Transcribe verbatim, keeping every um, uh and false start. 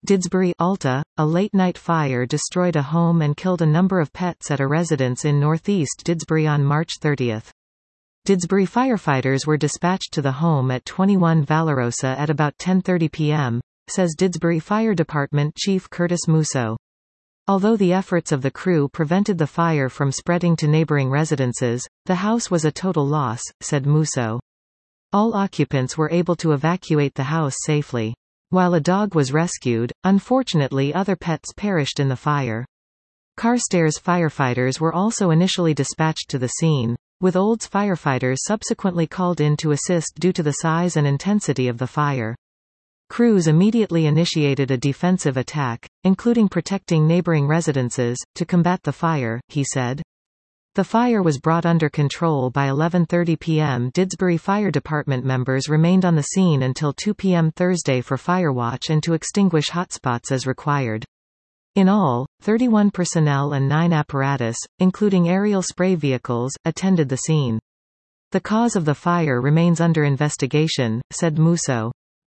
Didsbury, Alta, a late-night fire destroyed a home and killed a number of pets at a residence in northeast Didsbury on March thirtieth. Didsbury firefighters were dispatched to the home at twenty-one Valorosa at about ten thirty p m, says Didsbury Fire Department Chief Curtis Musso. Although the efforts of the crew prevented the fire from spreading to neighboring residences, the house was a total loss, said Musso. All occupants were able to evacuate the house safely. While a dog was rescued, unfortunately other pets perished in the fire. Carstairs firefighters were also initially dispatched to the scene, with Olds firefighters subsequently called in to assist due to the size and intensity of the fire. Crews immediately initiated a defensive attack, including protecting neighboring residences, to combat the fire, he said. The fire was brought under control by eleven thirty p m Didsbury Fire Department members remained on the scene until two p m Thursday for firewatch and to extinguish hotspots as required. In all, thirty-one personnel and nine apparatus, including aerial spray vehicles, attended the scene. The cause of the fire remains under investigation, said Musso.